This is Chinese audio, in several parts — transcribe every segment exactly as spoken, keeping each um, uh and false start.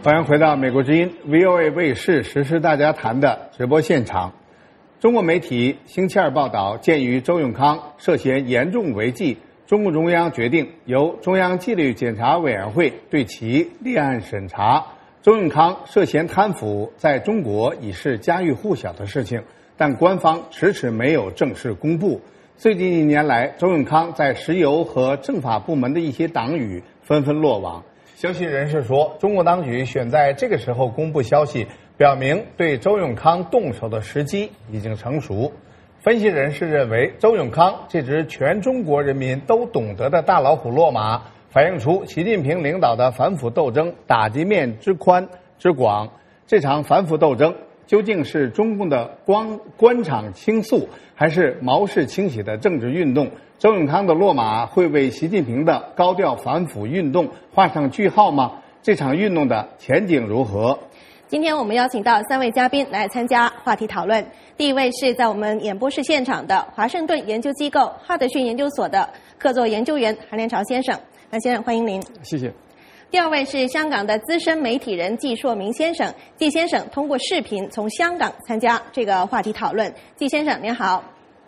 欢迎回到美国之音 V O A 卫视时事大家谈的直播现场。中国媒体星期二报道，鉴于周永康涉嫌严重违纪，中共中央决定由中央纪律检查委员会对其立案审查。周永康涉嫌贪腐，在中国已是家喻户晓的事情，但官方迟迟没有正式公布。最近一年来，周永康在石油和政法部门的一些党羽纷纷落网。消息人士说，中国当局选在这个时候公布消息，表明对周永康动手的时机已经成熟。分析人士认为，周永康这只全中国人民都懂得的大老虎落马，反映出习近平领导的反腐斗争打击面之宽之广。这场反腐斗争究竟是中共的官官场倾诉，还是毛氏清洗的政治运动？周永康的落马会为习近平的高调反腐运动画上句号吗？这场运动的前景如何？ 今天我们邀请到三位嘉宾来参加话题讨论。第一位是在我们演播室现场的华盛顿研究机构哈德逊研究所的客座研究员韩连朝先生，韩先生欢迎您。 谢谢。 第二位是香港的资深媒体人季硕明先生，季先生通过视频从香港参加这个话题讨论。季先生您好。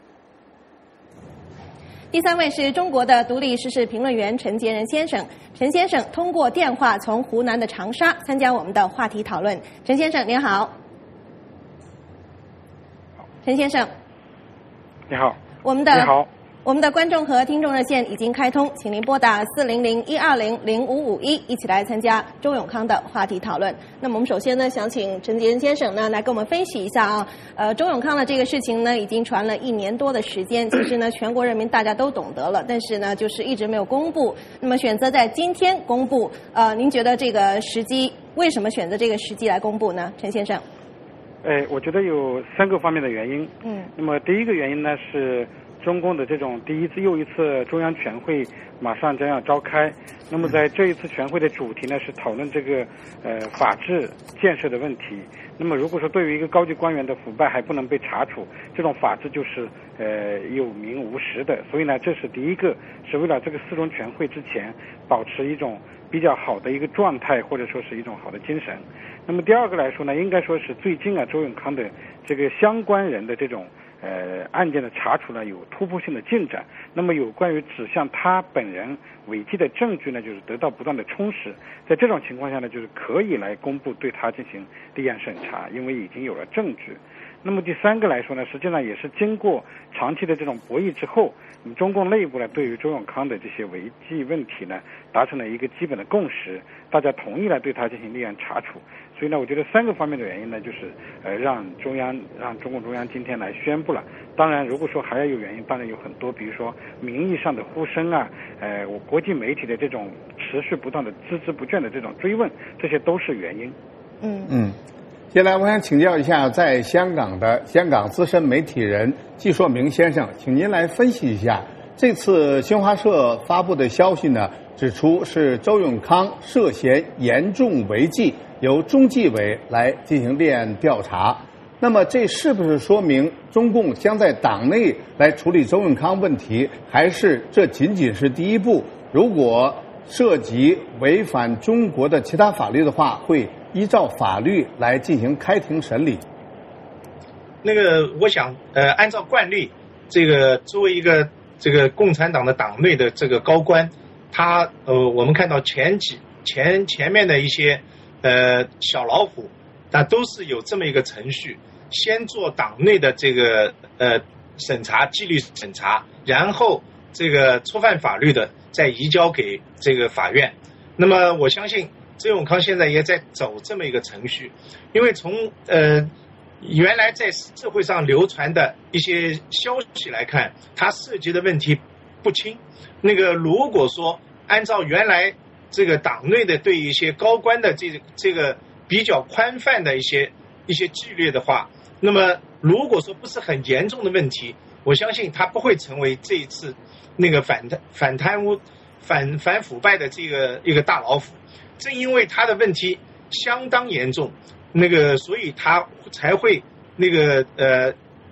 第三位是中国的独立时事评论员陈杰仁先生，陈先生通过电话从湖南的长沙参加我们的话题讨论。陈先生您好。陈先生你好。 我们的你好。 我们的观众和听众热线已经开通，请您拨打四零零一二零零五五一，一起来参加周永康的话题讨论。那么我们首先呢，想请陈杰仁先生呢来给我们分析一下啊，呃，周永康的这个事情呢，已经传了一年多的时间，其实呢，全国人民大家都懂得了，但是呢，就是一直没有公布。那么选择在今天公布，呃，您觉得这个时机为什么选择这个时机来公布呢，陈先生？ 哎，我觉得有三个方面的原因。 嗯。 那么第一个原因呢是，中共的这种第一次又一次中央全会马上将要召开，那么在这一次全会的主题呢是讨论这个呃法治建设的问题。那么如果说对于一个高级官员的腐败还不能被查处，这种法治就是呃有名无实的。所以呢，这是第一个，是为了这个四中全会之前保持一种比较好的一个状态，或者说是一种好的精神。那么第二个来说呢，应该说是最近啊周永康的这个相关人的这种呃，案件的查处呢有突破性的进展，那么有关于指向他本人违纪的证据呢，就是得到不断的充实。在这种情况下呢，就是可以来公布对他进行立案审查，因为已经有了证据。那么第三个来说呢，实际上也是经过长期的这种博弈之后，那么中共内部呢对于周永康的这些违纪问题呢达成了一个基本的共识，大家同意来对他进行立案查处。所以呢，我觉得三个方面的原因呢，就是呃让中央让中共中央今天来宣布了。当然，如果说还要有原因，当然有很多，比如说名义上的呼声啊，呃，我国际媒体的这种持续不断的孜孜不倦的这种追问，这些都是原因。 嗯嗯。接下来我想请教一下，在香港的香港资深媒体人季硕明先生，请您来分析一下这次新华社发布的消息呢，指出是周永康涉嫌严重违纪，由中纪委来进行立案调查。那么这是不是说明中共将在党内来处理周永康问题，还是这仅仅是第一步？如果涉及违反中国的其他法律的话，会依照法律来进行开庭审理？ 那个我想呃按照惯例，这个作为一个这个共产党的党内的这个高官，他呃我们看到前几前前面的一些呃小老虎，那都是有这么一个程序，先做党内的这个呃审查，纪律审查，然后这个触犯法律的再移交给这个法院。那么我相信周永康现在也在走这么一个程序，因为从呃原来在社会上流传的一些消息来看，它涉及的问题不轻。那个如果说按照原来这个党内的对一些高官的这这个比较宽泛的一些一些纪律的话，那么如果说不是很严重的问题，我相信他不会成为这一次那个反反贪污反反腐败的这个一个大老虎。正因为他的问题相当严重，那个所以他才会那个呃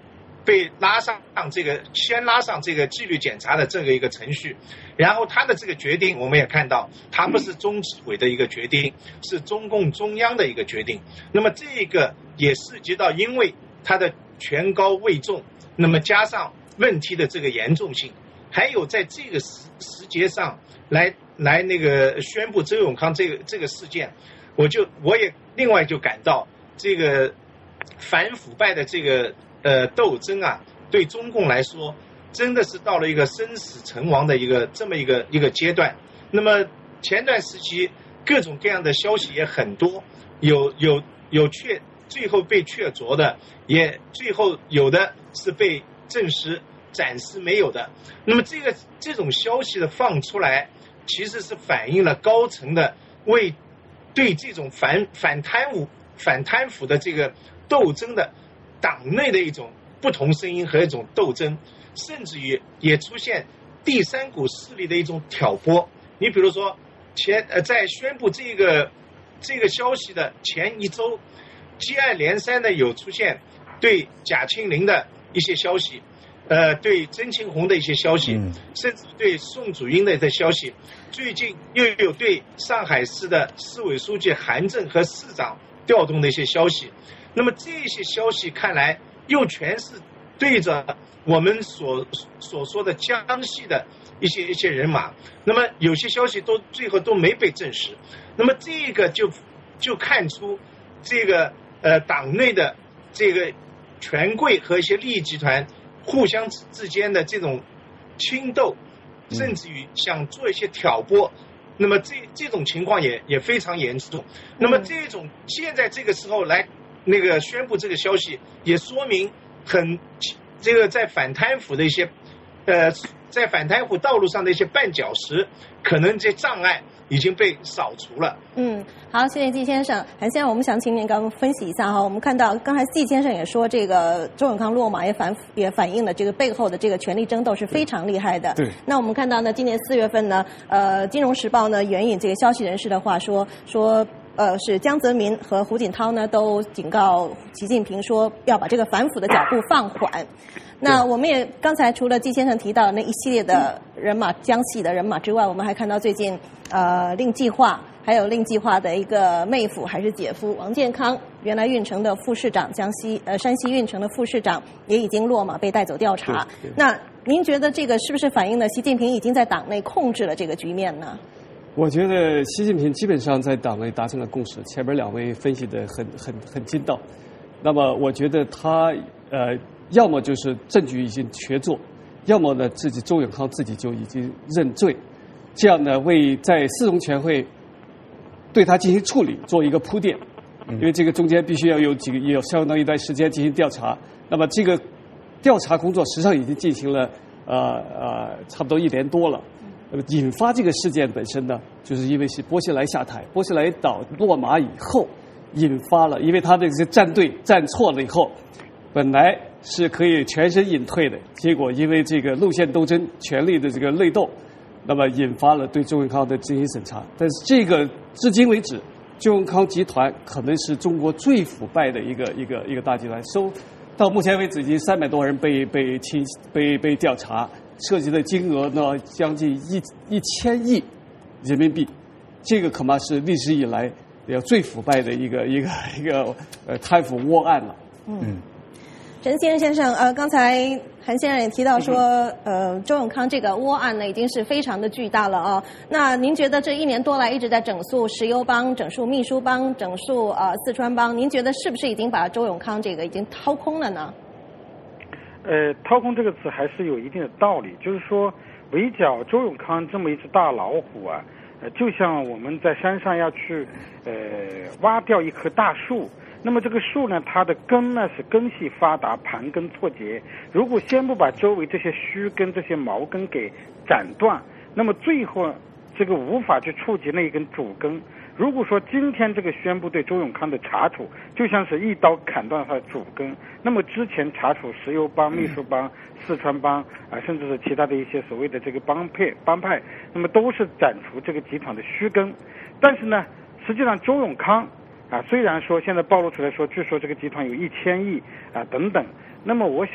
被拉上这个先拉上这个纪律检查的这个一个程序，然后他的这个决定我们也看到，他不是中执委的一个决定，是中共中央的一个决定。那么这个也涉及到，因为他的权高位重，那么加上问题的这个严重性，还有在这个时时节上来来那个宣布周永康这个这个事件，我就我也另外就感到这个反腐败的这个呃斗争啊，对中共来说真的是到了一个生死存亡的一个这么一个一个阶段。那么前段时期各种各样的消息也很多，有有有确最后被确凿的，也最后有的是被证实暂时没有的。那么这个这种消息的放出来，其实是反映了高层的为对这种反反贪污反贪腐的这个斗争的党内的一种不同声音和一种斗争，甚至于也出现第三股势力的一种挑拨。你比如说前呃在宣布这个这个消息的前一周，接二连三的有出现对贾庆林的一些消息，呃，对曾庆红的一些消息， 嗯、 甚至对宋祖英的一些消息。最近又有对上海市的市委书记韩正和市长调动的一些消息。那么这些消息看来又全是对着我们所所说的江西的一些一些人马。那么有些消息都最后都没被证实。那么这个就就看出这个呃党内的这个权贵和一些利益集团互相之间的这种轻斗，甚至于想做一些挑拨，那么这这种情况也也非常严重。那么这种现在这个时候来那个宣布这个消息，也说明很这个在反贪腐的一些呃在反贪腐道路上的一些绊脚石，可能这障碍已经被扫除了。 嗯，好，谢谢季先生。韩先生，我们想请您给我们分析一下哈。我们看到刚才季先生也说，这个周永康落马也反也反映了这个背后的这个权力争斗是非常厉害的。 对。 那我们看到呢，今年四月份呢，呃，《金融时报》呢援引这个消息人士的话说说。呃，是江泽民和胡锦涛呢，都警告习近平说要把这个反腐的脚步放缓。那我们也刚才除了季先生提到的那一系列的人马，江西的人马之外，我们还看到最近呃令计划，还有令计划的一个妹夫还是姐夫王健康，原来运城的副市长，江西呃山西运城的副市长也已经落马被带走调查。那您觉得这个是不是反映了习近平已经在党内控制了这个局面呢？ 我觉得习近平基本上在党内达成了共识，前面两位分析的很很很精到。那么我觉得他呃，要么就是证据已经确凿，要么呢自己周永康自己就已经认罪，这样呢为在四中全会对他进行处理做一个铺垫，因为这个中间必须要有几个也有相当一段时间进行调查。那么这个调查工作实际上已经进行了呃呃差不多一年多了。引发这个事件本身呢，就是因为是波西莱下台，波西莱倒落马以后，引发了，因为他这个站队站错了以后，本来是可以全身隐退的，结果因为这个路线斗争、权力的这个内斗，那么引发了对周永康的进行审查。但是这个至今为止，周永康集团可能是中国最腐败的一个一个一个大集团，收到目前为止已经三百多人被被清被被调查。涉及的金额呢，将近一一千亿人民币，这个恐怕是历史以来要最腐败的一个一个一个呃贪腐窝案了。 嗯，陈先生先生，呃，刚才韩先生也提到说，呃，周永康这个窝案呢，已经是非常的巨大了啊。那您觉得这一年多来一直在整肃石油帮、整肃秘书帮、整肃呃四川帮，您觉得是不是已经把周永康这个已经掏空了呢？ 呃，掏空这个词还是有一定的道理，就是说围剿周永康这么一只大老虎啊，呃，就像我们在山上要去呃挖掉一棵大树，那么这个树呢，它的根呢是根系发达，盘根错节，如果先不把周围这些须根、这些毛根给斩断，那么最后这个无法去触及那一根主根。如果说今天这个宣布对周永康的查处，就像是一刀砍断他的主根，那么之前查处石油帮、秘书帮、四川帮啊，甚至是其他的一些所谓的这个帮派帮派，那么都是斩除这个集团的须根。但是呢，实际上周永康啊，虽然说现在暴露出来说，据说这个集团有一千亿啊等等，那么我想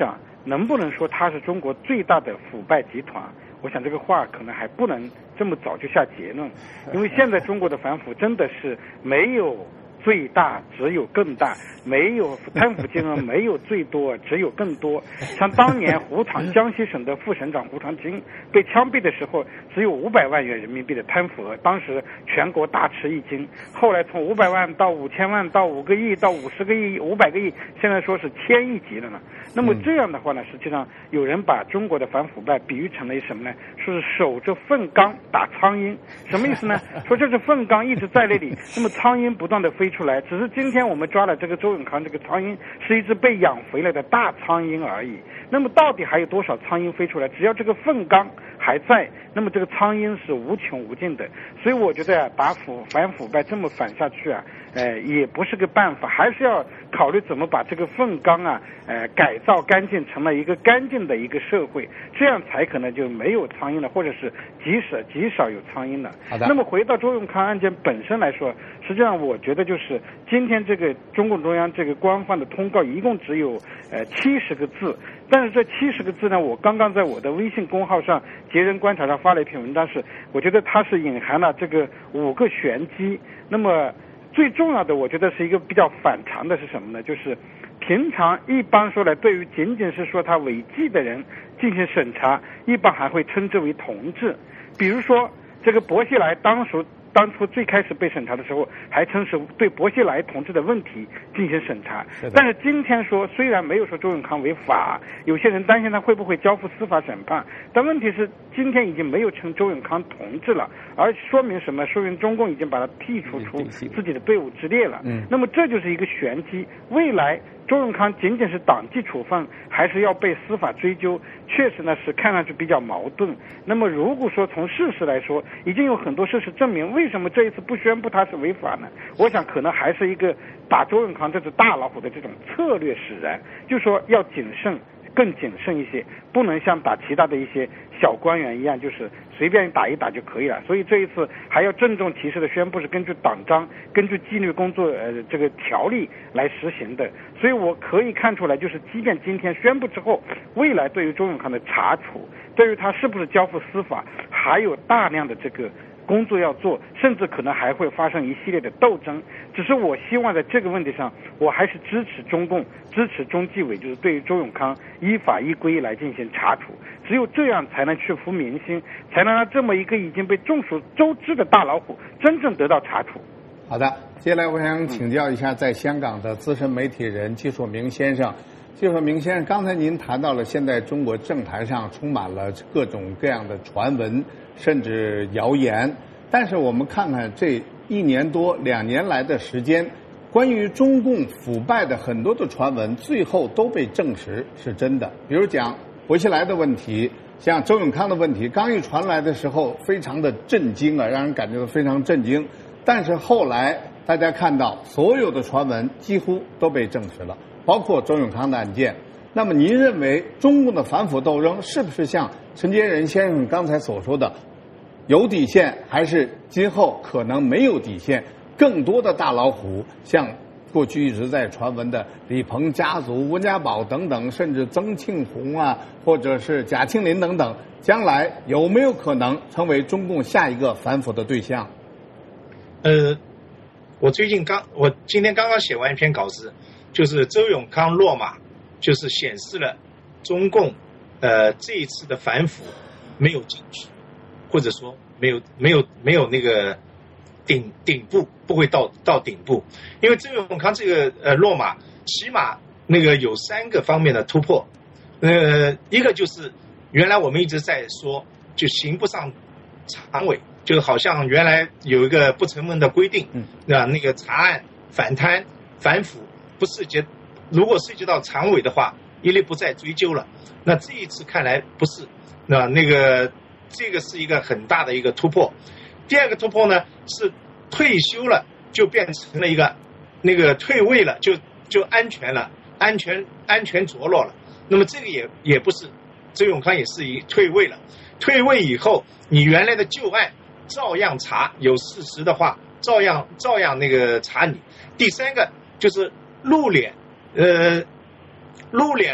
能不能说它是中国最大的腐败集团？我想这个话可能还不能这么早就下结论，因为现在中国的反腐真的是没有最大，只有更大，没有贪腐金额没有最多，只有更多。像当年胡长江西省的副省长胡长清被枪毙的时候，只有五百万元人民币的贪腐额，当时全国大吃一惊。后来从五百万到五千万到五个亿到五十个亿、五百个亿，现在说是千亿级了呢。那么这样的话呢，实际上有人把中国的反腐败比喻成了什么呢？说是守着粪缸打苍蝇，什么意思呢？说这是粪缸一直在那里，那么苍蝇不断的飞出来，只是今天我们抓了这个周永康这个苍蝇是一只被养肥了的大苍蝇而已。那么到底还有多少苍蝇飞出来？只要这个粪缸还在，那么这个苍蝇是无穷无尽的。所以我觉得啊，把腐反腐败这么反下去啊，呃，也不是个办法，还是要考虑怎么把这个粪缸啊，呃，改造干净，成了一个干净的一个社会，这样才可能就没有苍蝇了，或者是极少极少有苍蝇了。 好的。 那么回到周永康案件本身来说，实际上我觉得就是今天这个中共中央这个官方的通告一共只有呃七十个字，但是这七十个字呢，我刚刚在我的微信公号上截人观察上发了一篇文章，是我觉得它是隐含了这个五个玄机。那么最重要的，我觉得是一个比较反常的是什么呢？就是平常一般说来，对于仅仅是说他违纪的人进行审查，一般还会称之为同治。比如说这个薄熙来当时当初最开始被审查的时候，还称是对薄熙来同志的问题进行审查。但是今天说，虽然没有说周永康违法，有些人担心他会不会交付司法审判，但问题是今天已经没有称周永康同志了，而说明什么？说明中共已经把他剔除出自己的队伍之列了。嗯，那么这就是一个玄机。未来周永康仅仅是党纪处分，还是要被司法追究，确实呢是看上去比较矛盾。那么如果说从事实来说，已经有很多事实证明，为什么这一次不宣布他是违法呢？我想可能还是一个打周永康这只大老虎的这种策略使然，就是说要谨慎，更谨慎一些，不能像打其他的一些小官员一样，就是随便打一打就可以了。所以这一次还要郑重其事的宣布是根据党章、根据纪律工作呃这个条例来实行的。所以我可以看出来，就是即便今天宣布之后，未来对于周永康的查处，对于他是不是交付司法，还有大量的这个工作要做，甚至可能还会发生一系列的斗争。只是我希望在这个问题上，我还是支持中共，支持中纪委，就是对于周永康依法依规来进行查处。只有这样才能去服民心，才能让这么一个已经被众所周知的大老虎真正得到查处。 好的，接下来我想请教一下在香港的资深媒体人季硕明先生。季硕明先生，刚才您谈到了现在中国政坛上充满了各种各样的传闻，甚至谣言。但是我们看看这一年多、两年来的时间，关于中共腐败的很多的传闻，最后都被证实是真的。比如讲薄熙来的问题，像周永康的问题，刚一传来的时候，非常的震惊啊，让人感觉到非常震惊。但是后来大家看到，所有的传闻几乎都被证实了，包括周永康的案件。那么您认为中共的反腐斗争是不是像陈洁仁先生刚才所说的有底线，还是今后可能没有底线？更多的大老虎，像过去一直在传闻的李鹏家族、温家宝等等，甚至曾庆红啊，或者是贾庆林等等，将来有没有可能成为中共下一个反腐的对象？ 呃，我最近刚，我今天刚刚写完一篇稿子，就是周永康落马，就是显示了中共呃这一次的反腐没有进去，或者说没有没有没有那个顶顶部，不会到到顶部。因为周永康这个呃落马，起码那个有三个方面的突破。呃，一个就是原来我们一直在说，就刑不上常委，就好像原来有一个不成文的规定，对吧？那个查案、反贪、反腐不涉及，如果涉及到常委的话，一律不再追究了。那这一次看来不是，那那个这个是一个很大的一个突破。第二个突破呢是退休了就变成了一个那个退位了，就就安全了，安全安全着落了。那么这个也也不是，周永康也是一退位了，退位以后你原来的旧案照样查，有事实的话照样照样那个查你。第三个就是露脸，呃，露脸了，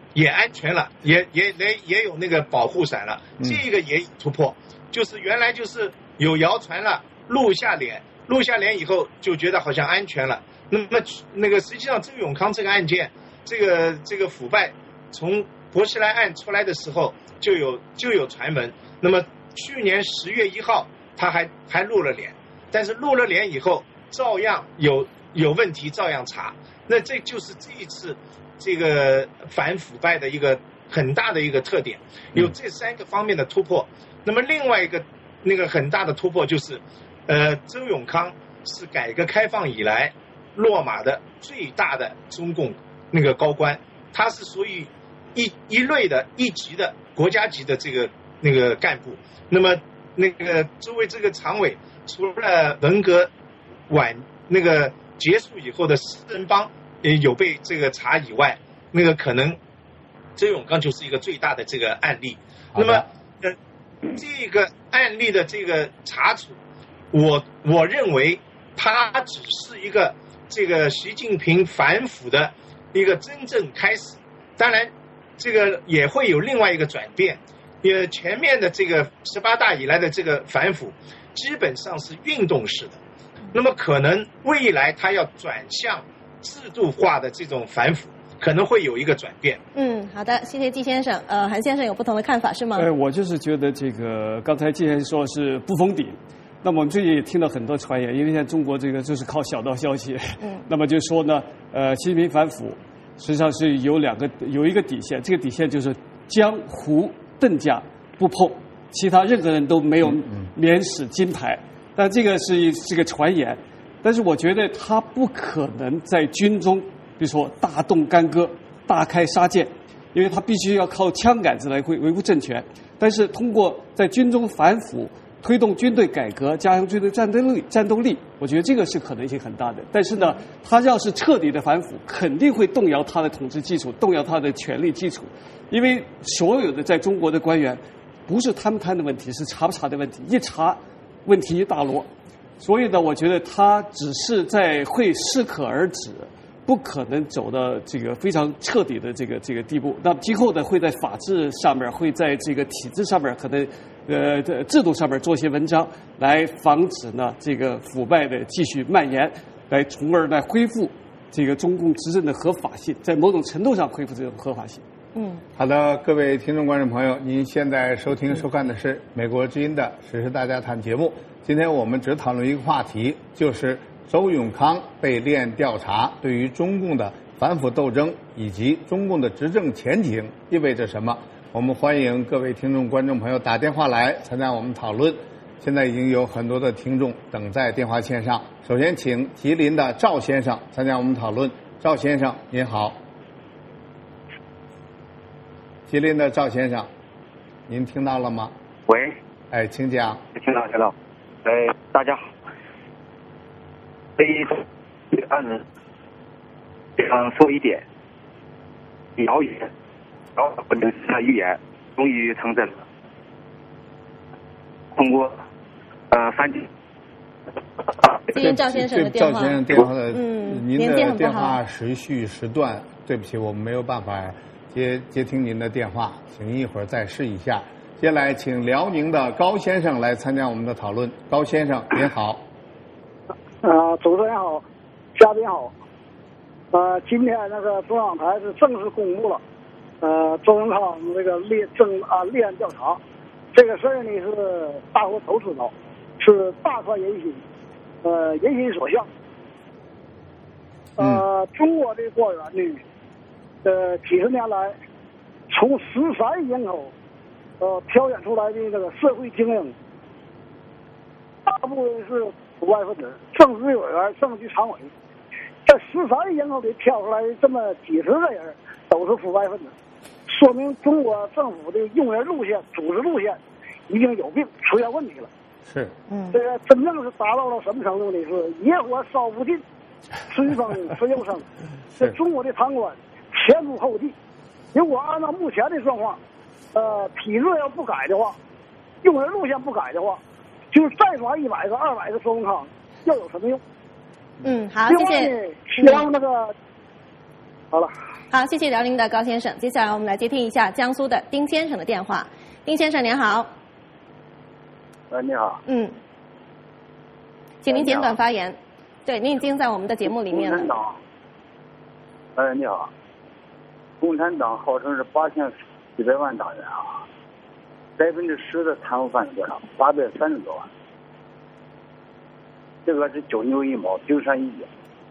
也安全了，也也也也有那个保护伞了，这个也突破，就是原来就是有谣传了，露下脸，露下脸以后就觉得好像安全了。那么那个实际上周永康这个案件，这个这个腐败从薄熙来案出来的时候就有就有传闻。那么去年十月一号他还还露了脸，但是露了脸以后照样有有问题，照样查。那这就是这一次这个反腐败的一个很大的一个特点，有这三个方面的突破。那么另外一个那个很大的突破就是，呃，周永康是改革开放以来落马的最大的中共那个高官，他是属于一一类的一级的国家级的这个那个干部。那么那个作为这个常委，除了文革晚那个结束以后的四人帮也有被这个查以外，那个可能周永康就是一个最大的这个案例。那么呃这个案例的这个查处，我我认为它只是一个这个习近平反腐的一个真正开始。当然这个也会有另外一个转变，也前面的这个十八大以来的这个反腐基本上是运动式的，那么可能未来它要转向制度化的这种反腐，可能会有一个转变。 嗯，好的，谢谢季先生。呃，韩先生有不同的看法是吗？ 呃，我就是觉得这个刚才季先生说是不封顶，那么我们最近也听到很多传言，因为现在中国这个就是靠小道消息，嗯，那么就说呢，呃，习近平反腐实际上是有两个有一个底线，这个底线就是江湖邓家不碰，其他任何人都没有免使金牌。但这个是这个传言，但是我觉得他不可能在军中，比如说大动干戈、大开杀戒，因为他必须要靠枪杆子来维维护政权。但是通过在军中反腐、推动军队改革、加强军队战斗力、战斗力，我觉得这个是可能性很大的。但是呢，他要是彻底的反腐，肯定会动摇他的统治基础，动摇他的权力基础。因为所有的在中国的官员，不是贪不贪的问题，是查不查的问题，一查问题一大摞。所以呢，我觉得他只是在会适可而止，不可能走到这个非常彻底的这个这个地步。那今后呢，会在法治上面，会在这个体制上面，可能呃制度上面做些文章，来防止呢这个腐败的继续蔓延，来从而来恢复这个中共执政的合法性，在某种程度上恢复这种合法性。 嗯， 好的，各位听众观众朋友，您现在收听收看的是美国之音的时事大家谈节目。今天我们只讨论一个话题，就是周永康被链调查对于中共的反腐斗争以及中共的执政前景意味着什么。我们欢迎各位听众观众朋友打电话来参加我们讨论。现在已经有很多的听众等在电话线上。首先请吉林的赵先生参加我们讨论。赵先生您好。吉林的赵先生，您听到了吗？ 喂， 哎，请讲。 听到，听到。哎，大家好。这一案子，想说一点，谣言，然后不能的预言，终于成真了。通过呃三级。 今天赵先生的电话， 赵先生电话的， 嗯， 您的电话时序时断，对不起，我们没有办法接接听您的电话，请您一会儿再试一下。接下来请辽宁的高先生来参加我们的讨论。高先生您好。 呃，主持人好，嘉宾好。呃，今天那个中央台是正式公布了，呃，周永康这个立正啊立案调查，这个事儿呢是大伙都知道，是大快人心，呃，人心所向。呃，嗯、中国这个官员呢，呃，几十年来，从十三亿人口，呃，挑选出来的这个社会精英，大部分是腐败分子、政治委员、政治局常委，这十三亿人口里挑出来的这么几十个人都是腐败分子，说明中国政府的用人路线、组织路线已经有病，出现问题了。 是， 嗯，这个真正是达到了什么程度呢？是野火烧不尽，春风吹又生。这中国的贪官前仆后继，如果按照目前的状况，呃，体制要不改的话，用人路线不改的话，就是再抓一百个、二百个周永康，又有什么用？ 嗯，好，谢谢。 希望那个、嗯、好了。 好，谢谢辽宁的高先生。接下来我们来接听一下江苏的丁先生的电话。丁先生您好。 呃，你好。 嗯，请您简短发言。对，您已经在我们的节目里面了。 共产党。哎，你好。共产党号称是八千七百万党员啊，百分之十的贪污犯是多少？八百三十多万。这个是九牛一毛，冰山一角，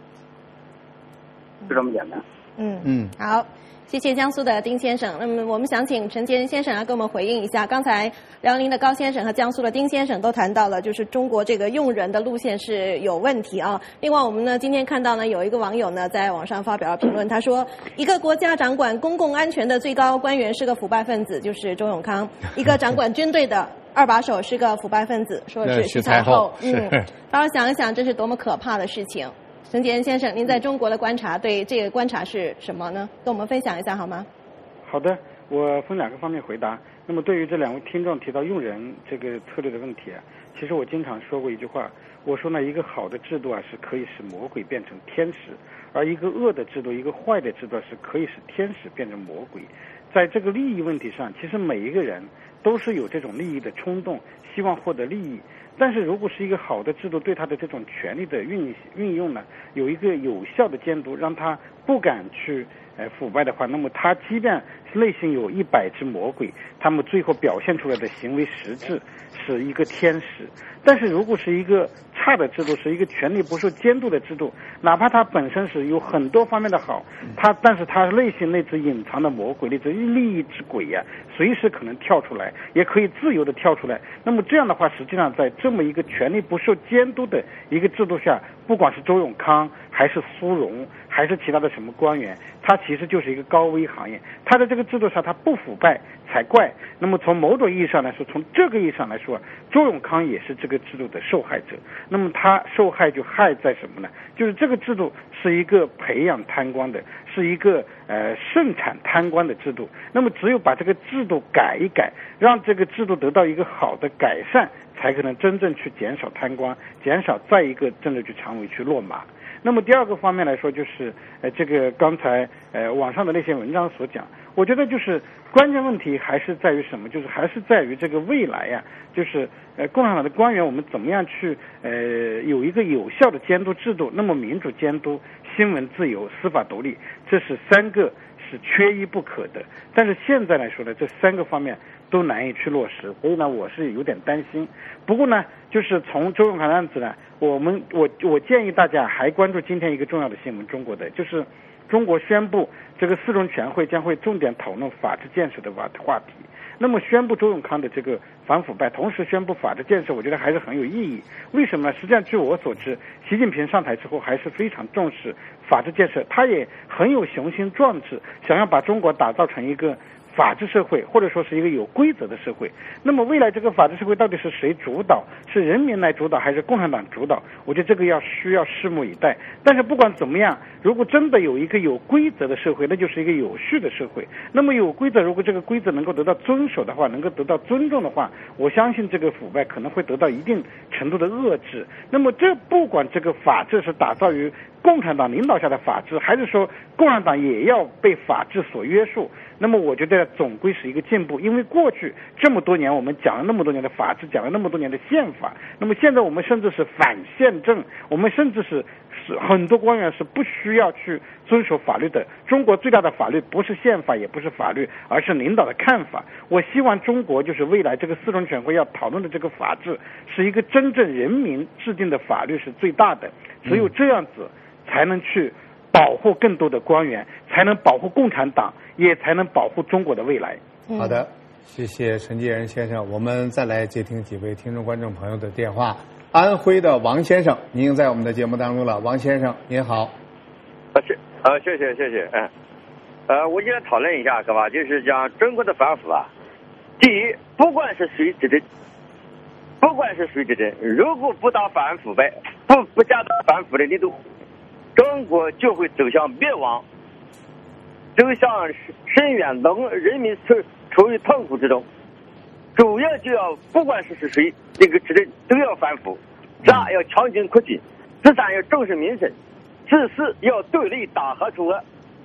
就这么简单。 嗯嗯，好，谢谢江苏的丁先生。那么我们想请陈杰先生来给我们回应一下，刚才辽宁的高先生和江苏的丁先生都谈到了，就是中国这个用人的路线是有问题啊。另外，我们呢今天看到呢有一个网友呢在网上发表了评论，他说一个国家掌管公共安全的最高官员是个腐败分子，就是周永康；一个掌管军队的二把手是个腐败分子，说的是徐才厚。嗯，大家想一想，这是多么可怕的事情。陈杰先生，您在中国的观察，对这个观察是什么呢？跟我们分享一下好吗？ 好的，我分两个方面回答。那么对于这两位听众提到用人这个策略的问题啊，其实我经常说过一句话，我说呢，一个好的制度啊是可以使魔鬼变成天使，而一个恶的制度，一个坏的制度是可以使天使变成魔鬼。在这个利益问题上，其实每一个人都是有这种利益的冲动，希望获得利益。但是如果是一个好的制度，对他的这种权利的运运用呢，有一个有效的监督，让他不敢去呃腐败的话，那么他即便内心有一百只魔鬼，他们最后表现出来的行为实质是一个天使。但是如果是一个差的制度，是一个权力不受监督的制度，哪怕它本身是有很多方面的好，它但是它内心那只隐藏的魔鬼，那只利益之鬼呀、啊，随时可能跳出来，也可以自由的跳出来。那么这样的话，实际上在这么一个权力不受监督的一个制度下，不管是周永康还是苏荣还是其他的什么官员，他其实就是一个高危行业。他的这个制度上他不腐败才怪。那么从某种意义上来说，从这个意义上来说，周永康也是这个制度的受害者。那么他受害就害在什么呢？就是这个制度是一个培养贪官的，是一个呃盛产贪官的制度。那么只有把这个制度改一改，让这个制度得到一个好的改善，才可能真正去减少贪官，减少再一个政治局常委去落马。那么第二个方面来说，就是呃这个刚才呃网上的那些文章所讲，我觉得就是关键问题还是在于什么？就是还是在于这个未来呀、啊，就是呃共产党的官员我们怎么样去呃有一个有效的监督制度。那么民主监督、新闻自由、司法独立，这是三个是缺一不可的。但是现在来说呢，这三个方面都难以去落实，所以呢，我是有点担心。不过呢，就是从周永康案子呢，我们我我建议大家还关注今天一个重要的新闻，中国的就是中国宣布这个四中全会将会重点讨论法治建设的话话题。那么宣布周永康的这个反腐败，同时宣布法治建设，我觉得还是很有意义。为什么呢？实际上据我所知，习近平上台之后还是非常重视法治建设，他也很有雄心壮志，想要把中国打造成一个法治社会，或者说是一个有规则的社会。那么未来这个法治社会到底是谁主导？是人民来主导还是共产党主导？我觉得这个要需要拭目以待。但是不管怎么样，如果真的有一个有规则的社会，那就是一个有序的社会。那么有规则，如果这个规则能够得到遵守的话，能够得到尊重的话，我相信这个腐败可能会得到一定程度的遏制。那么这不管这个法治是打造于共产党领导下的法治，还是说共产党也要被法治所约束，那么我觉得总归是一个进步。因为过去这么多年我们讲了那么多年的法治，讲了那么多年的宪法，那么现在我们甚至是反宪政，我们甚至是是很多官员是不需要去遵守法律的。中国最大的法律不是宪法，也不是法律，而是领导的看法。我希望中国就是未来这个四中全会要讨论的这个法治，是一个真正人民制定的法律是最大的。只有这样子才能去保护更多的官员，才能保护共产党，也才能保护中国的未来。 好的，谢谢陈继仁先生。我们再来接听几位听众观众朋友的电话。安徽的王先生，您已经在我们的节目当中了。王先生您好。 啊谢啊谢谢谢谢嗯呃我今天讨论一下是吧，就是讲中国的反腐啊。第一，不管是谁执政，不管是谁执政，如果不打反腐败，不不加大反腐的力度，中国就会走向灭亡，走向深渊，让人民处处于痛苦之中。主要就要不管是是谁这个执政都要反腐，第二要强军扩军，第三要重视民生，第四要对内打和除恶。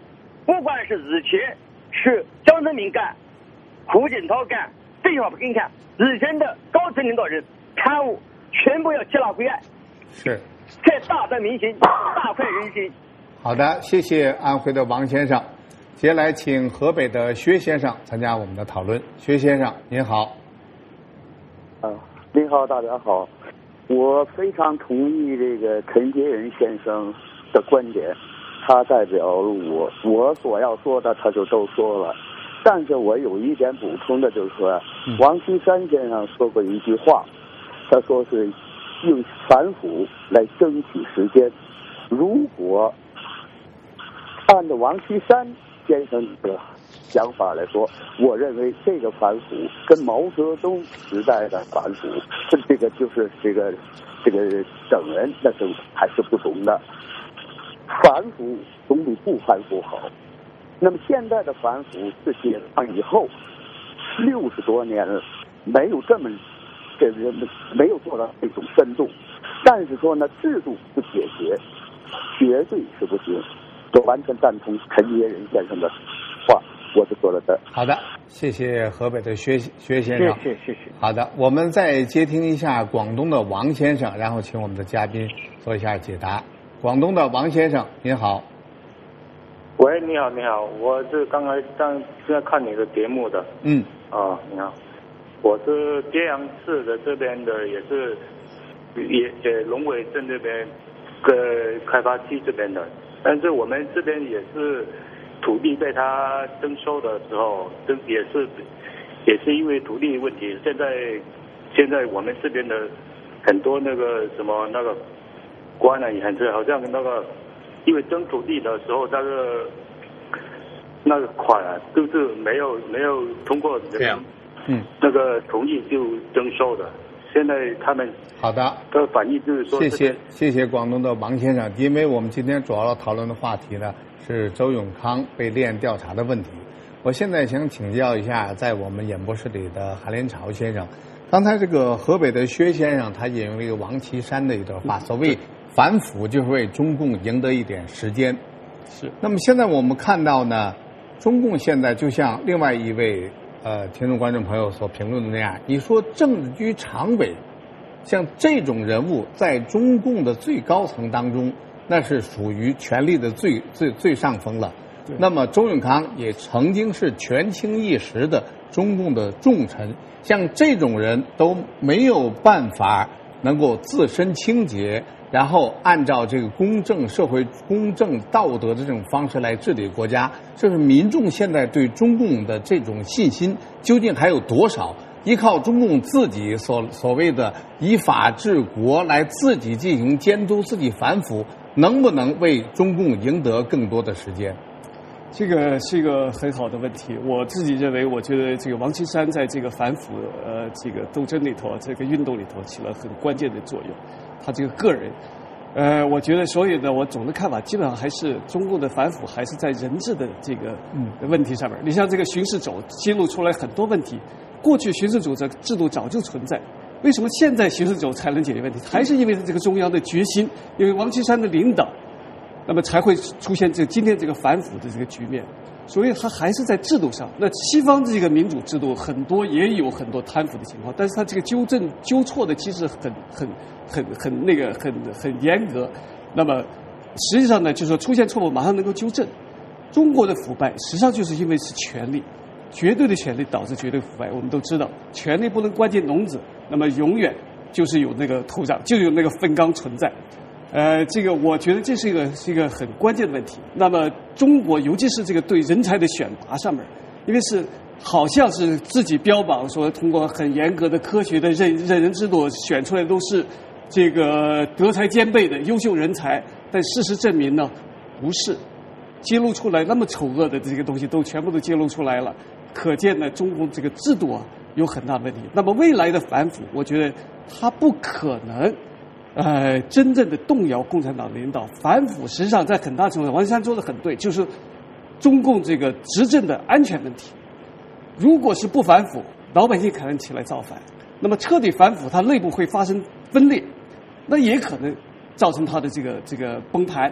不管是以前是江泽民干、胡锦涛干、废话不给你看，以前的高层领导人贪污全部要缉拿归案， 是， 再大快民心，大快人心。 好的，谢谢安徽的王先生。接下来请河北的薛先生参加我们的讨论。薛先生您好。 啊，您好，大家好。我非常同意这个陈杰仁先生的观点，他代表了我，我所要说的他就都说了。但是我有一点补充的，就是说，王岐山先生说过一句话，他说是用反腐来争取时间。如果按照王岐山先生的想法来说，我认为这个反腐跟毛泽东时代的反腐，这个就是这个这个整人，那是还是不同的。反腐总比不反腐好。那么现在的反腐是解放以后六十多年了，没有这么这人没有做到这种深度，但是说呢，制度不解决，绝对是不行。我完全赞同陈杰仁先生的话，我就说了这。 好的，谢谢河北的薛薛先生。 谢谢谢谢。 好的，我们再接听一下广东的王先生，然后请我们的嘉宾做一下解答。广东的王先生，您好。 喂，你好，你好，我是刚才刚在看你的节目的。 嗯。 哦，你好，我是揭阳市的这边的，也是也也龙尾镇这边个开发区这边的。但是我们这边也是土地被他征收的时候，征也是也是因为土地问题。现在现在我们这边的很多那个什么那个官呢，也很是好像那个，因为征土地的时候那个那个款啊，都是没有没有通过这样嗯那个同意就征收的。现在他们好的的反应就是说， 谢谢谢谢广东的王先生，因为我们今天主要讨论的话题呢是周永康被立案调查的问题。我现在想请教一下，在我们演播室里的韩连朝先生，刚才这个河北的薛先生他引用了一个王岐山的一段话，所谓反腐就是为中共赢得一点时间。 是。 那么现在我们看到呢，中共现在就像另外一位呃，听众观众朋友所评论的那样，你说政治局常委像这种人物在中共的最高层当中，那是属于权力的最最最上风了。那么周永康也曾经是权倾一时的中共的重臣，像这种人都没有办法能够自身清洁，然后按照这个公正社会公正道德的这种方式来治理国家，就是民众现在对中共的这种信心究竟还有多少？依靠中共自己所所谓的以法治国来自己进行监督、自己反腐，能不能为中共赢得更多的时间？ 这个是一个很好的问题。我自己认为，我觉得这个王岐山在这个反腐呃这个斗争里头，这个运动里头起了很关键的作用。他这个个人，呃，我觉得所以呢，我总的看法基本上还是中共的反腐还是在人治的这个嗯问题上面。你像这个巡视组揭露出来很多问题，过去巡视组这个制度早就存在，为什么现在巡视组才能解决问题？还是因为这个中央的决心，因为王岐山的领导，那么才会出现这今天这个反腐的这个局面。所以它还是在制度上。那西方这个民主制度很多也有很多贪腐的情况，但是它这个纠正纠错的机制很很很很那个很很严格。那么实际上呢，就是说出现错误马上能够纠正。中国的腐败实际上就是因为是权力，绝对的权力导致绝对腐败。我们都知道，权力不能关进笼子，那么永远就是有那个头上就有那个分缸存在。呃，这个我觉得这是一个是一个很关键的问题。那么中国尤其是这个对人才的选拔上面，因为是好像是自己标榜说通过很严格的科学的认认人制度选出来都是这个德才兼备的优秀人才，但事实证明呢，不是。揭露出来那么丑恶的这个东西都全部都揭露出来了，可见呢，中共这个制度啊有很大问题。那么未来的反腐，我觉得它不可能。呃，真正的动摇共产党领导，反腐实际上在很大程度上，王岐山说的很对，就是中共这个执政的安全问题。如果是不反腐，老百姓可能起来造反；那么彻底反腐，它内部会发生分裂，那也可能造成它的这个这个崩盘。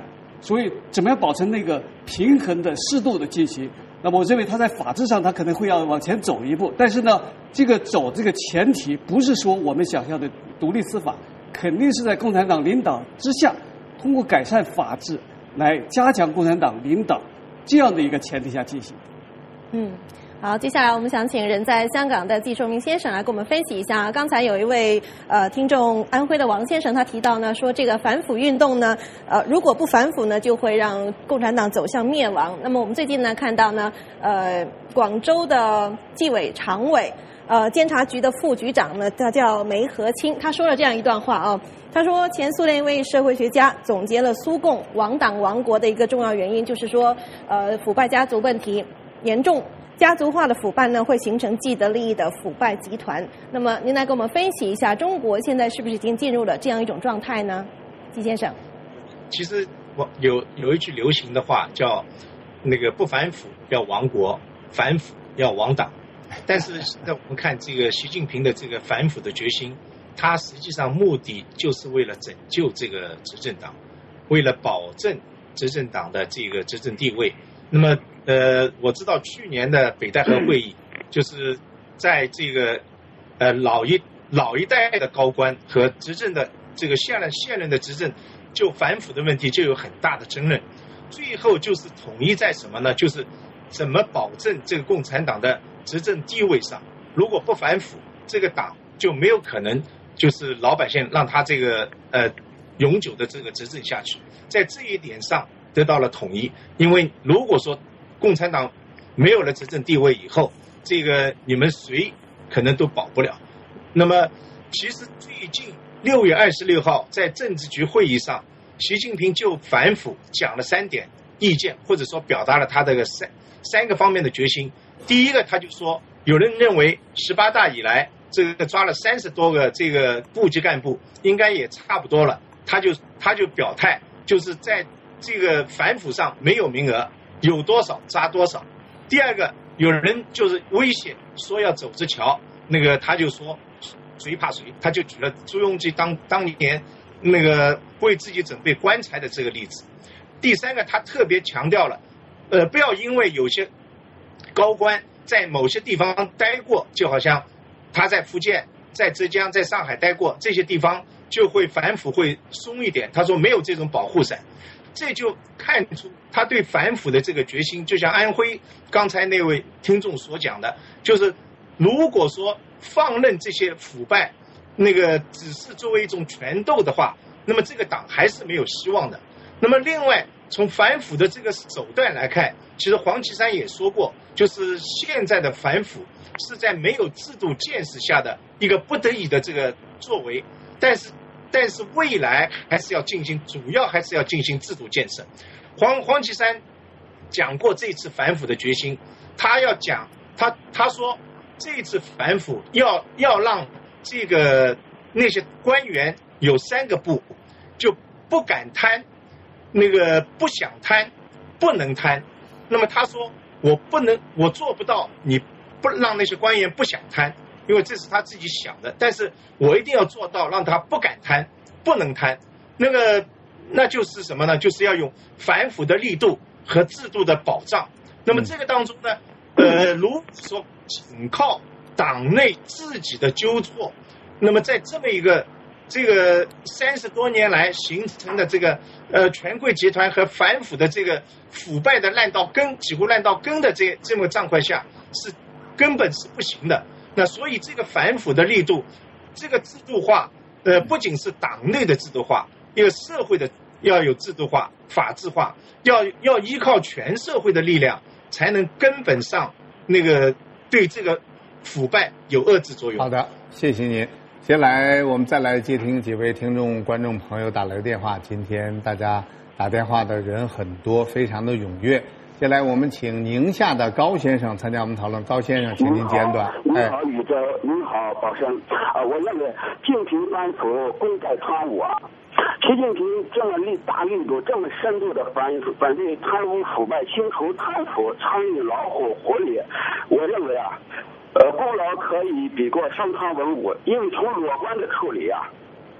所以怎么样保持那个平衡的适度的进行？那么我认为他在法治上他可能会要往前走一步，但是呢，这个走这个前提不是说我们想象的独立司法，肯定是在共产党领导之下，通过改善法治来加强共产党领导这样的一个前提下进行。 嗯。好，接下来我们想请人在香港的季寿明先生来给我们分析一下。刚才有一位呃听众安徽的王先生，他提到呢，说这个反腐运动呢，呃如果不反腐呢，就会让共产党走向灭亡。那么我们最近呢看到呢，呃广州的纪委常委，呃监察局的副局长呢，他叫梅和清，他说了这样一段话啊。他说，前苏联一位社会学家总结了苏共亡党亡国的一个重要原因，就是说，呃腐败家族问题严重。家族化的腐败呢，会形成既得利益的腐败集团。那么，您来给我们分析一下，中国现在是不是已经进入了这样一种状态呢？季先生， 其实我有有一句流行的话叫“那个不反腐要亡国，反腐要亡党”。但是现在我们看这个习近平的这个反腐的决心，他实际上目的就是为了拯救这个执政党，为了保证执政党的这个执政地位。那么呃，我知道去年的北戴河会议，就是在这个呃老一老一代的高官和执政的这个现任现任的执政，就反腐的问题就有很大的争论。最后就是统一在什么呢？就是怎么保证这个共产党的执政地位上，如果不反腐，这个党就没有可能就是老百姓让他这个呃永久的这个执政下去。在这一点上得到了统一，因为如果说共产党没有了执政地位以后，这个你们谁可能都保不了。那么其实最近六月二十六号在政治局会议上，习近平就反腐讲了三点意见，或者说表达了他的三三个方面的决心。第一个，他就说有人认为十八大以来这个抓了三十多个这个部级干部应该也差不多了，他就他就表态，就是在这个反腐上没有名额，有多少抓多少。第二个，有人就是威胁说要走着瞧，那个他就说谁怕谁，他就举了朱镕基当当年那个为自己准备棺材的这个例子。第三个，他特别强调了，呃，不要因为有些高官在某些地方待过，就好像他在福建、在浙江、在上海待过，这些地方就会反腐会松一点。他说没有这种保护伞。这就看出他对反腐的这个决心，就像安徽刚才那位听众所讲的，就是如果说放任这些腐败，那个只是作为一种权斗的话，那么这个党还是没有希望的。那么另外，从反腐的这个手段来看，其实黄岐山也说过，就是现在的反腐是在没有制度建设下的一个不得已的这个作为，但是但是未来还是要进行，主要还是要进行制度建设。黄黄岐山讲过这次反腐的决心，他要讲他他说这次反腐要要让这个那些官员有三个不，就不敢贪，那个不想贪，不能贪。那么他说我不能，我做不到，你不让那些官员不想贪，因为这是他自己想的，但是我一定要做到让他不敢贪，不能贪。那个那就是什么呢？就是要用反腐的力度和制度的保障。那么这个当中呢，呃，如果说仅靠党内自己的纠错，那么在这么一个这个三十多年来形成的这个呃权贵集团和反腐的这个腐败的烂到根，几乎烂到根的这这么状况下，是根本是不行的。那所以这个反腐的力度，这个制度化，呃，不仅是党内的制度化，一个社会的要有制度化、法治化，要要依靠全社会的力量，才能根本上那个对这个腐败有遏制作用。 好的，谢谢您。接下来我们再来接听几位听众、观众朋友打来的电话。今天大家打电话的人很多，非常的踊跃。接下来我们请宁夏的高先生参加我们讨论。高先生，请您简短。 您好，宇哲，您好，宝生。啊，我认为竞平反腐，功在贪污啊。习近平这么力大力度、这么深度的反反对贪污腐败、清除贪腐、参与老虎活力，我认为啊，呃，功劳可以比过商汤文武，因为从裸官的处理啊，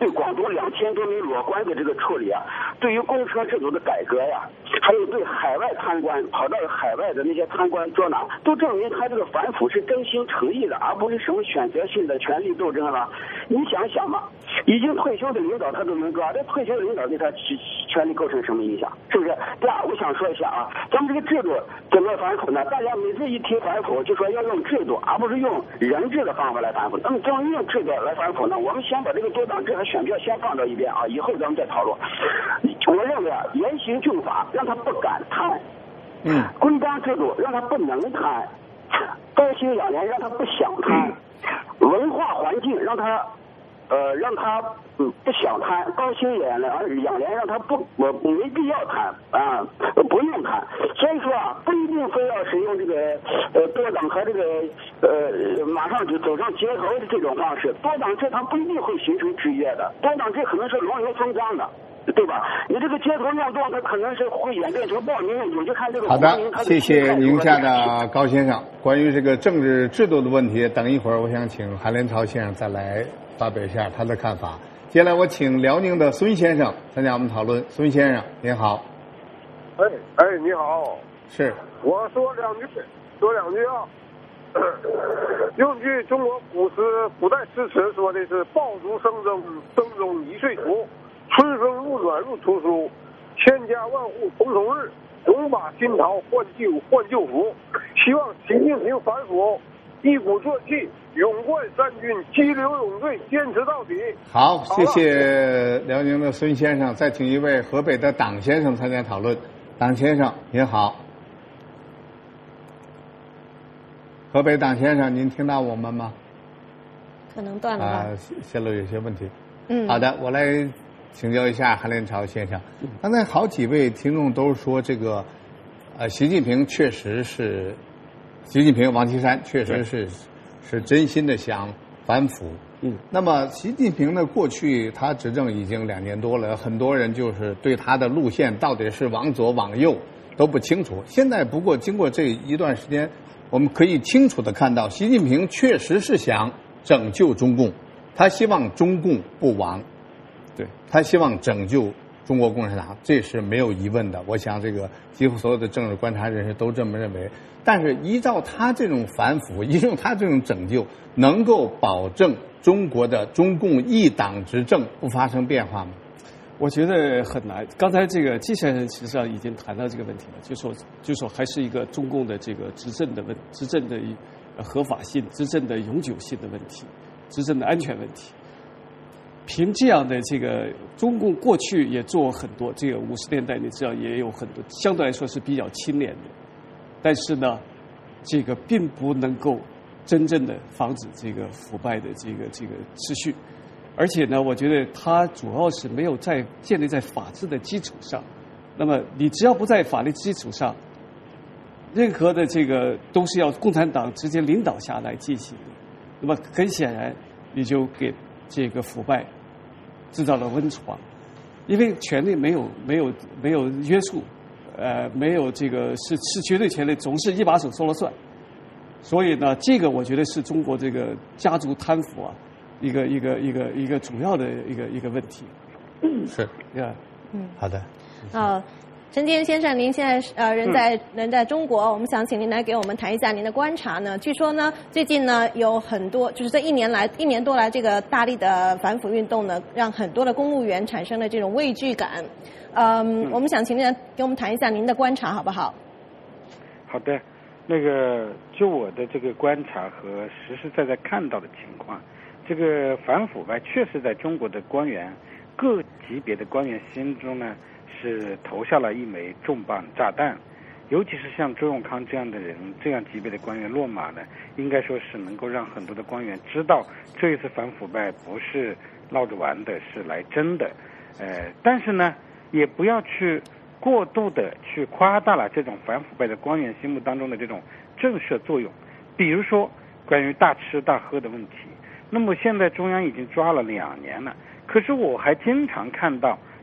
对广东两千多名裸官的这个处理啊，对于公车制度的改革呀，还有对海外参观跑到海外的那些参观捉拿，都证明他这个反腐是真心诚意的，而不是什么选择性的权力斗争了。你想想嘛，已经退休的领导他都能抓，这退休的领导对他权力构成什么影响？是不是？第二，我想说一下啊，咱们这个制度怎么反腐呢？大家每次一提反腐，就说要用制度，而不是用人治的方法来反腐。那么怎么用制度来反腐呢？我们先把这个多党制和选票先放到一边啊，以后咱们再讨论。我认为啊，严刑峻法让他不敢贪， 嗯， 规章制度让他不能贪，高薪养廉让他不想贪，文化环境让他呃让他嗯不想贪，高薪养廉养廉让他不我没必要贪啊，不用贪。所以说啊，不一定非要使用这个呃多党和这个呃马上就走上街头的这种方式，多党制它不一定会形成制约的，多党制可能是龙游风光的。对吧？你这个街头运动，它可能是会演变成暴民运动，就看这个。 好的，谢谢宁夏的高先生。关于这个政治制度的问题，等一会儿我想请韩连朝先生再来发表一下他的看法。接下来我请辽宁的孙先生参加我们讨论。孙先生，您好。 哎哎，你好。 是。 我说两句，说两句啊。用句中国古诗古代诗词说的是“爆竹声中声中一岁除”。春风入暖入屠苏，千家万户曈曈日，总把新桃换旧换旧符。希望习近平反腐，一鼓作气，勇冠三军，激流勇队，坚持到底。 好，谢谢辽宁的孙先生。再请一位河北的党先生参加讨论。党先生您好。河北党先生，您听到我们吗？ 可能断了吧。 啊，线路有些问题。 嗯。 好的，我来请教一下韩连朝先生，刚才好几位听众都说这个，呃，习近平确实是，习近平王岐山确实是是真心的想反腐。 嗯。 那么习近平呢，过去他执政已经两年多了，很多人就是对他的路线到底是往左往右都不清楚。现在不过经过这一段时间，我们可以清楚的看到，习近平确实是想拯救中共，他希望中共不亡。 对， 他希望拯救中国共产党，这是没有疑问的。我想这个几乎所有的政治观察人士都这么认为。但是依照他这种反腐，依照他这种拯救，能够保证中国的中共一党执政不发生变化吗？ 我觉得很难。刚才这个季先生实际上已经谈到这个问题了，就说就说还是一个中共的这个执政的问，执政的合法性、执政的永久性的问题、执政的安全问题。凭这样的这个，中共过去也做很多，这个五十年代你知道也有很多，相对来说是比较清廉的，但是呢，这个并不能够真正的防止这个腐败的这个这个持续，而且呢，我觉得它主要是没有在建立在法治的基础上。那么你只要不在法律基础上，任何的这个都是要共产党直接领导下来进行的，那么很显然你就给这个腐败制造了温床，因为权力没有没有没有约束，呃，没有这个是是绝对权力，总是一把手说了算。所以呢，这个我觉得是中国这个家族贪腐啊，一个一个一个一个主要的一个一个问题。 是， 呀， 嗯， 好的。 啊，陈杰先生，您现在呃人在、嗯、人在中国，我们想请您来给我们谈一下您的观察呢。据说呢，最近呢有很多，就是这一年来一年多来，这个大力的反腐运动呢，让很多的公务员产生了这种畏惧感。嗯，嗯我们想请您来给我们谈一下您的观察，好不好？ 好的，那个就我的这个观察和实实在在看到的情况，这个反腐败确实在中国的官员各级别的官员心中呢。是投下了一枚重磅炸弹，尤其是像周永康这样的人，这样级别的官员落马呢，应该说是能够让很多的官员知道，这一次反腐败不是闹着玩的，是来真的。呃，但是呢，也不要去过度的去夸大了这种反腐败的官员心目当中的这种震慑作用。比如说关于大吃大喝的问题，那么现在中央已经抓了两年了，可是我还经常看到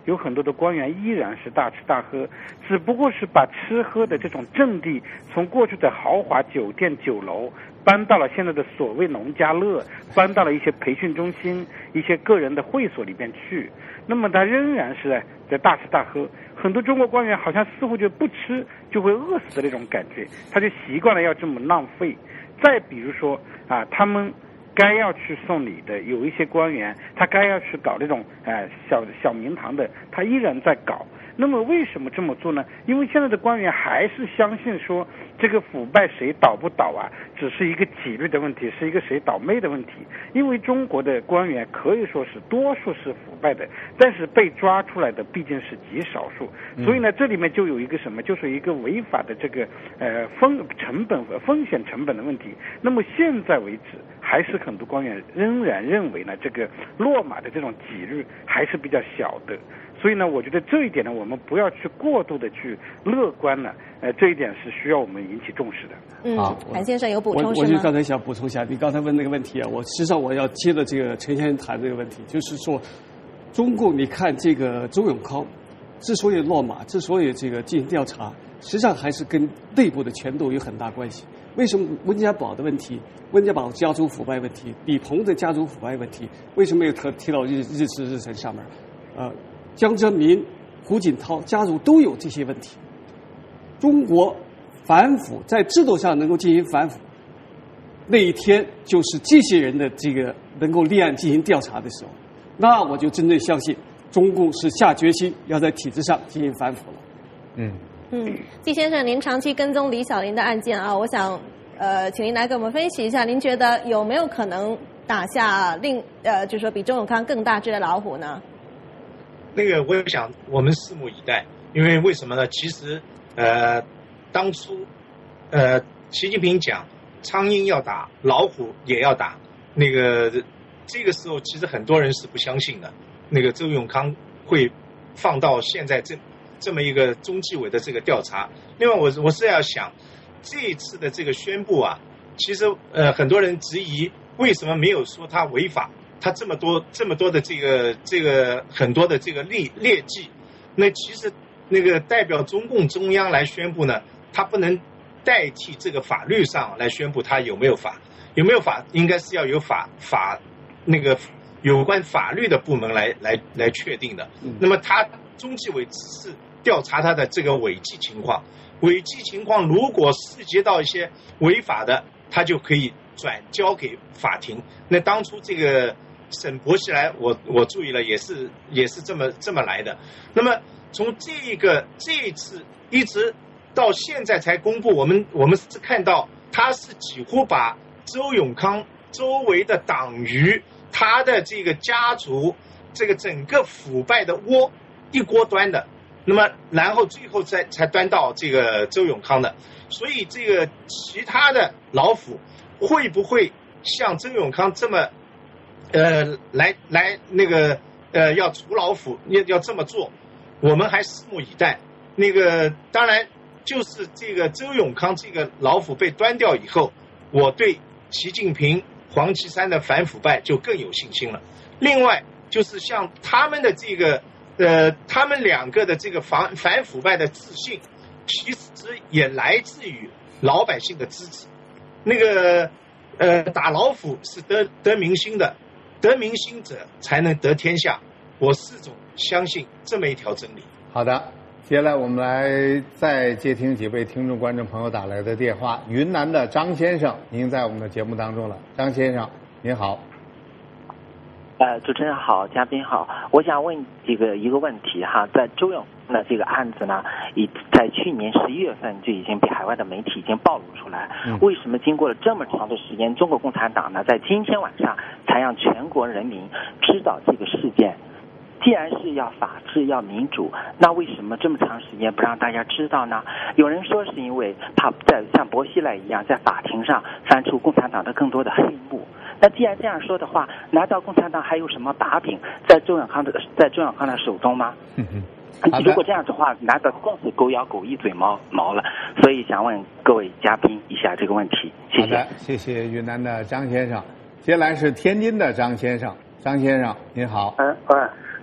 有很多的官员依然是大吃大喝，只不过是把吃喝的这种阵地从过去的豪华酒店酒楼搬到了现在的所谓农家乐，搬到了一些培训中心、一些个人的会所里边去。那么他仍然是在在大吃大喝。很多中国官员好像似乎就不吃就会饿死的那种感觉，他就习惯了要这么浪费。再比如说啊，他们该要去送礼的，有一些官员他该要去搞那种呃小小名堂的，他依然在搞。那么为什么这么做呢？因为现在的官员还是相信说这个腐败谁倒不倒啊，只是一个几率的问题，是一个谁倒霉的问题。因为中国的官员可以说是多数是腐败的，但是被抓出来的毕竟是极少数。所以呢，这里面就有一个什么，就是一个违法的这个呃风成本风险成本的问题。那么现在为止，还是很多官员仍然认为呢，这个落马的这种几率还是比较小的。所以呢，我觉得这一点呢，我们不要去过度的去乐观了，呃，这一点是需要我们引起重视的。 嗯，韩先生有补充我是吗？ 我就刚才想补充一下，你刚才问那个问题啊，我实际上我要接着这个陈先生谈这个问题，就是说，中共你看这个周永康之所以落马，之所以这个进行调查，实际上还是跟内部的权斗有很大关系。为什么温家宝的问题、温家宝家族腐败问题、李鹏的家族腐败问题，为什么没有提提到日日式日程上面？呃。江泽民、胡锦涛家族都有这些问题。中国反腐在制度上能够进行反腐，那一天就是这些人的这个能够立案进行调查的时候，那我就真正相信中共是下决心要在体制上进行反腐了。 嗯嗯，季先生，您长期跟踪李小林的案件啊，我想呃，请您来给我们分析一下，您觉得有没有可能打下另呃，就是说比周永康更大只的老虎呢？ 那个，我想我们拭目以待，因为为什么呢？其实，呃，当初，呃，习近平讲苍蝇要打，老虎也要打。那个这个时候，其实很多人是不相信的。那个周永康会放到现在这这么一个中纪委的这个调查。另外，我我是要想，这一次的这个宣布啊，其实呃，很多人质疑为什么没有说他违法。他这么多这么多的这个这个很多的这个劣劣迹，那其实那个代表中共中央来宣布呢，他不能代替这个法律上来宣布他有没有法，有没有法应该是要有法法那个有关法律的部门来来来确定的。那么他中纪委只是调查他的这个违纪情况，违纪情况如果涉及到一些违法的，他就可以转交给法庭。那当初这个沈伯希来，我我注意了，也是也是这么这么来的。那么从这个这一次一直到现在才公布，我们我们是看到他是几乎把周永康周围的党羽、他的这个家族、这个整个腐败的窝一锅端的。那么然后最后才才端到这个周永康的。所以这个其他的老虎会不会像周永康这么？呃，来来，那个呃，要除老虎，要要这么做，我们还拭目以待。那个当然，就是这个周永康这个老虎被端掉以后，我对习近平、黄岐山的反腐败就更有信心了。另外，就是像他们的这个呃，他们两个的这个反反腐败的自信，其实也来自于老百姓的支持。那个呃，打老虎是得得民心的。得民心者才能得天下，我始终相信这么一条真理。 好的，接下来我们来再接听几位听众观众朋友打来的电话。云南的张先生，您在我们的节目当中了。张先生，您好。 呃，主持人好，嘉宾好，我想问这个一个问题哈，在周永那这个案子呢，已在去年十一月份就已经被海外的媒体已经暴露出来。嗯、为什么经过了这么长的时间，中国共产党呢在今天晚上才让全国人民知道这个事件？既然是要法治要民主，那为什么这么长时间不让大家知道呢？有人说是因为怕在像薄熙来一样在法庭上翻出共产党的更多的黑幕。那既然这样说的话，难道共产党还有什么把柄在周永康的在周永康的手中吗？ 嗯嗯。 如果这样的话，难道更是狗咬狗一嘴毛毛了？所以想问各位嘉宾一下这个问题，谢谢。 好的，谢谢云南的张先生。接下来是天津的张先生，张先生您好。 嗯呃呃，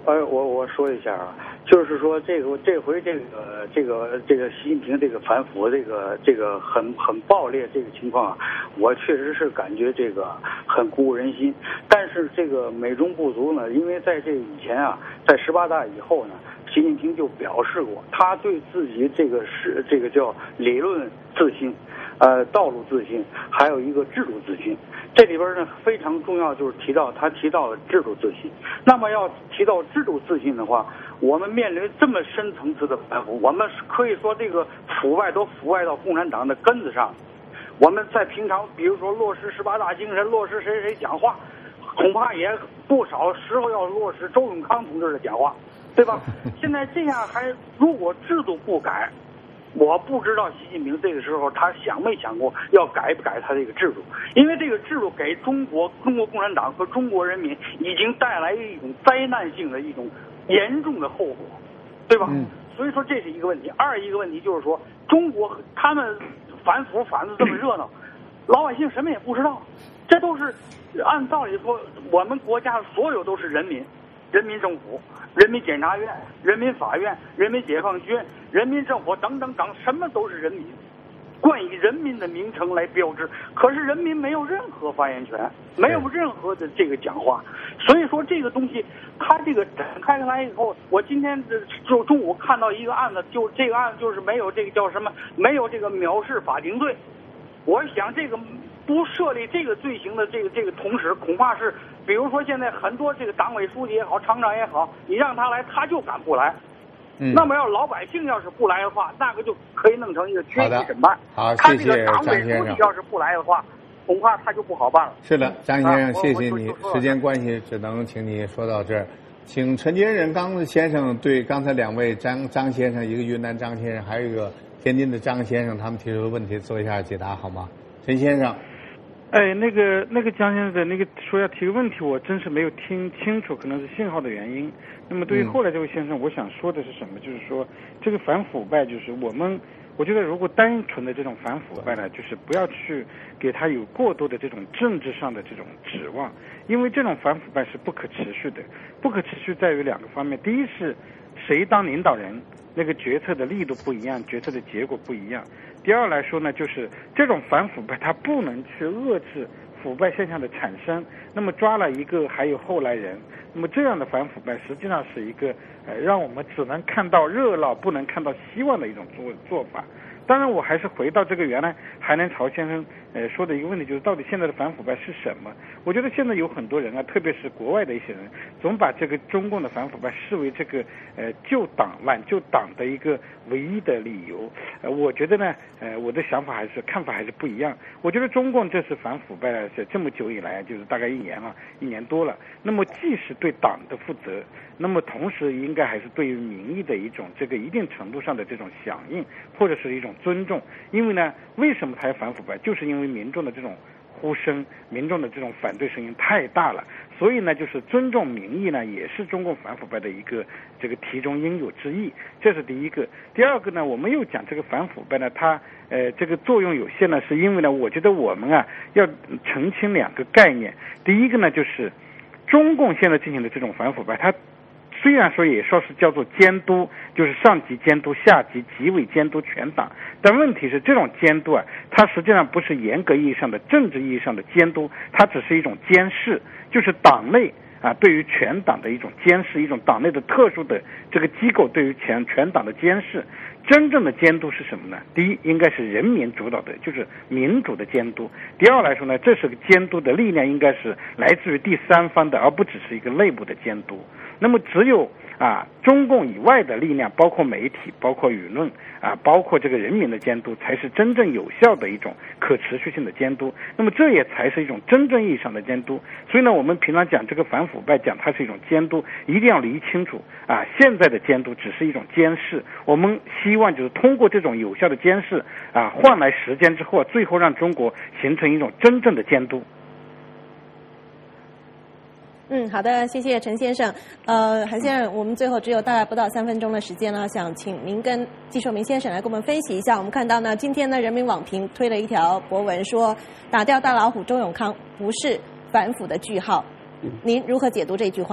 呃，我我说一下啊，就是说这个这回这个这个这个习近平这个反腐这个这个很很暴烈这个情况啊，我确实是感觉这个很鼓舞人心。但是这个美中不足呢，因为在这以前啊，在十八大以后呢，习近平就表示过，他对自己这个是这个叫理论自信，呃，道路自信，还有一个制度自信。这里边呢非常重要，就是提到他提到了制度自信。那么要提到制度自信的话，我们面临这么深层次的反腐，我们可以说这个腐败都腐败到共产党的根子上。我们在平常，比如说落实十八大精神，落实谁谁讲话，恐怕也不少时候要落实周永康同志的讲话，对吧？现在这样还如果制度不改，我不知道习近平这个时候他想没想过要改不改他这个制度，因为这个制度给中国中国共产党和中国人民已经带来一种灾难性的一种严重的后果，对吧？嗯、所以说这是一个问题。二一个问题就是说，中国他们反腐反的这么热闹，老百姓什么也不知道，这都是按道理说，我们国家所有都是人民。人民政府、人民检察院、人民法院、人民解放军、人民政府等等等，什么都是人民，冠以人民的名称来标志。可是人民没有任何发言权，没有任何的这个讲话。所以说这个东西，它这个展开来以后，我今天就中午看到一个案子，就这个案子就是没有这个叫什么，没有这个藐视法定罪。我想这个不设立这个罪行的这个这个同时，恐怕是。比如说，现在很多这个党委书记也好，厂长也好，你让他来，他就敢不来。嗯。那么要老百姓要是不来的话，那个就可以弄成一个缺席审判。 好， 他这谢谢个党委书记要是不来的话，恐怕他就不好办了。 是的，张先生， 啊、 谢谢你。时间关系，只能请你说到这儿。请陈杰仁刚先生对刚才两位张张先生，一个云南张先生，还有一个天津的张先生，他们提出的问题做一下解答好吗？陈先生。 哎，那个那个江先生的那个说要提个问题，我真是没有听清楚，可能是信号的原因。那么对于后来这位先生，我想说的是什么？就是说这个反腐败，就是我们，我觉得如果单纯的这种反腐败呢，就是不要去给他有过多的这种政治上的这种指望，因为这种反腐败是不可持续的。不可持续在于两个方面，第一是谁当领导人，那个决策的力度不一样，决策的结果不一样。第二来说呢，就是这种反腐败它不能去遏制腐败现象的产生，那么抓了一个还有后来人，那么这样的反腐败实际上是一个呃让我们只能看到热闹不能看到希望的一种做做法。当然我还是回到这个原来海南曹先生呃说的一个问题，就是到底现在的反腐败是什么？我觉得现在有很多人啊，特别是国外的一些人，总把这个中共的反腐败视为这个呃救党挽救党的一个唯一的理由。呃，我觉得呢，呃，我的想法还是看法还是不一样。我觉得中共这次反腐败呢，是这么久以来，就是大概一年了，一年多了。那么既是对党的负责，那么同时应该还是对于民意的一种这个一定程度上的这种响应，或者是一种尊重。因为呢，为什么他要反腐败？就是因为民众的这种呼声，民众的这种反对声音太大了，所以呢，就是尊重民意呢，也是中共反腐败的一个这个题中应有之义，这是第一个。第二个呢，我们又讲这个反腐败呢，它呃这个作用有限呢，是因为呢，我觉得我们啊要澄清两个概念。第一个呢，就是中共现在进行的这种反腐败，它虽然说也说是叫做监督，就是上级监督下级纪委监督全党，但问题是这种监督啊，它实际上不是严格意义上的政治意义上的监督，它只是一种监视，就是党内啊对于全党的一种监视，一种党内的特殊的这个机构对于全全党的监视。真正的监督是什么呢？第一，应该是人民主导的，就是民主的监督。第二来说呢，这是个监督的力量应该是来自于第三方的，而不只是一个内部的监督。那么只有啊中共以外的力量，包括媒体，包括舆论啊，包括这个人民的监督，才是真正有效的一种可持续性的监督。那么这也才是一种真正意义上的监督。所以呢，我们平常讲这个反腐败，讲它是一种监督，一定要理清楚啊，现在的监督只是一种监视，我们希望就是通过这种有效的监视啊，换来时间之后，最后让中国形成一种真正的监督。 嗯，好的，谢谢陈先生。呃，韩先生，我们最后只有大概不到三分钟的时间了，想请您跟季寿明先生来给我们分析一下。我们看到呢，今天呢，人民网评推了一条博文说，打掉大老虎周永康不是反腐的句号。您如何解读这句话？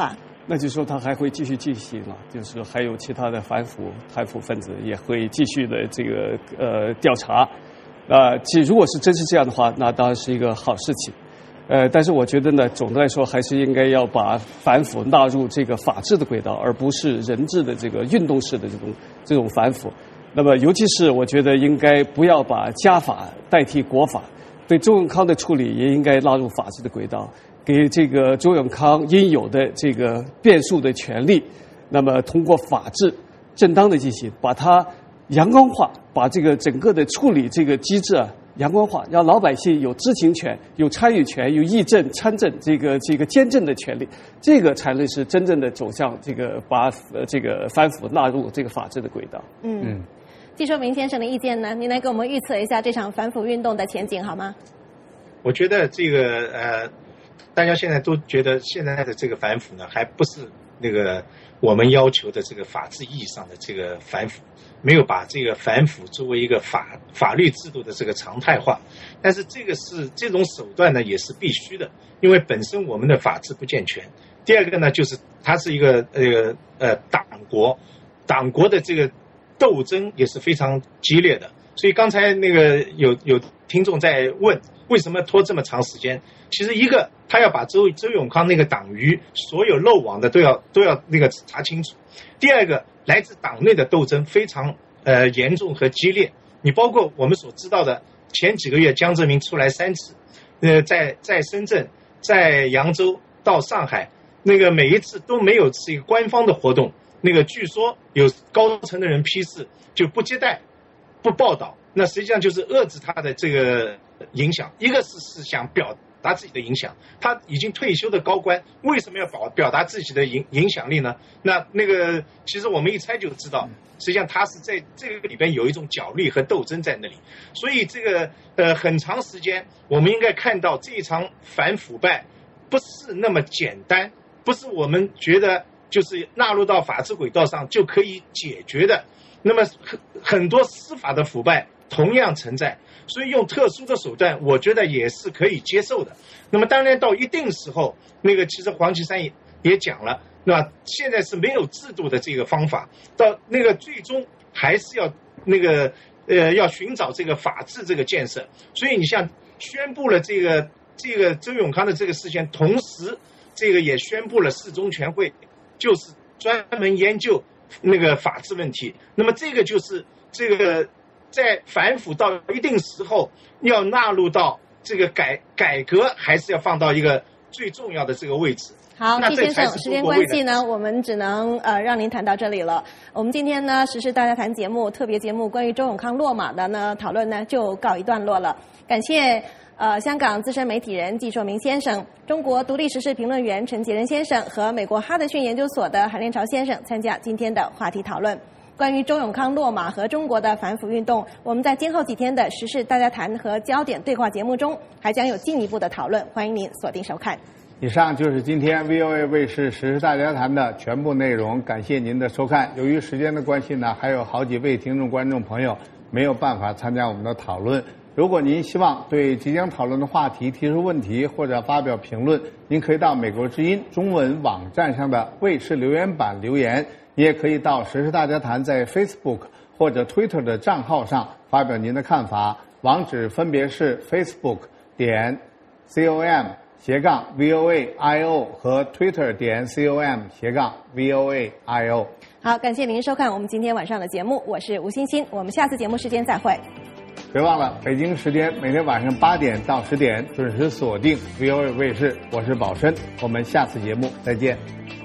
那就说它还会继续进行了，就是还有其他的反腐贪腐分子也会继续的这个呃调查。啊、呃，其如果是真是这样的话，那当然是一个好事情。呃，但是我觉得呢，总的来说还是应该要把反腐纳入这个法治的轨道，而不是人治的这个运动式的这种这种反腐。那么，尤其是我觉得应该不要把家法代替国法，对周永康的处理也应该纳入法治的轨道，给这个周永康应有的这个辩诉的权利，那么通过法治正当的进行，把它阳光化，把这个整个的处理这个机制啊阳光化，让老百姓有知情权、有参与权、有议政、参政这个这个监政的权利，这个才能是真正的走向这个把呃这个反腐纳入这个法治的轨道。 嗯嗯，季硕明先生的意见呢？您来给我们预测一下这场反腐运动的前景好吗？ 我觉得这个呃，大家现在都觉得现在的这个反腐呢，还不是那个我们要求的这个法治意义上的这个反腐。没有把这个反腐作为一个法法律制度的这个常态化，但是这个是这种手段呢也是必须的，因为本身我们的法治不健全。第二个呢，就是它是一个呃呃党国，党国的这个斗争也是非常激烈的。所以刚才那个有有听众在问为什么拖这么长时间，其实一个他要把周周永康那个党羽所有漏网的都要都要那个查清楚。第二个，来自党内的斗争非常呃严重和激烈。你包括我们所知道的，前几个月江泽民出来三次，呃，在在深圳、在扬州到上海，那个每一次都没有是一个官方的活动。那个据说有高层的人批示，就不接待、不报道，那实际上就是遏制他的这个影响。一个是是想表达自己的影响，他已经退休的高官为什么要表表达自己的影影响力呢？那那个其实我们一猜就知道，实际上他是在这个里边有一种角力和斗争在那里。所以这个呃很长时间，我们应该看到这一场反腐败不是那么简单，不是我们觉得就是纳入到法治轨道上就可以解决的。那么很很多司法的腐败同样存在，所以用特殊的手段，我觉得也是可以接受的。那么当然到一定时候，那个其实黄岐山也也讲了，那现在是没有制度的这个方法，到那个最终还是要那个呃要寻找这个法治这个建设。所以你像宣布了这个这个周永康的这个事件，同时这个也宣布了四中全会就是专门研究那个法治问题。那么这个就是这个在反腐到一定时候要纳入到这个改改革，还是要放到一个最重要的这个位置。 好，季先生，时间关系呢，我们只能呃让您谈到这里了。我们今天呢时事大家谈节目特别节目关于周永康落马的呢讨论呢就告一段落了。感谢呃香港资深媒体人季硕明先生、中国独立时事评论员陈杰仁先生和美国哈德逊研究所的韩连朝先生参加今天的话题讨论。关于周永康落马和中国的反腐运动，我们在今后几天的时事大家谈和焦点对话节目中还将有进一步的讨论，欢迎您锁定收看。 以上就是今天 V O A 卫视时事大家谈的全部内容，感谢您的收看。由于时间的关系呢，还有好几位听众观众朋友没有办法参加我们的讨论。如果您希望对即将讨论的话题提出问题或者发表评论，您可以到美国之音中文网站上的卫视留言板留言，你也可以到时事大家谈在 Facebook 或者 Twitter 的账号上发表您的看法，网址分别是 Facebook 点 com 斜杠 V O A I O 和 Twitter 点 com 斜杠 V O A I O。 好，感谢您收看我们今天晚上的节目，我是吴欣欣，我们下次节目时间再会。 别忘了，北京时间每天晚上八点到十点准时锁定 V O A 卫视，我是宝申，我们下次节目再见。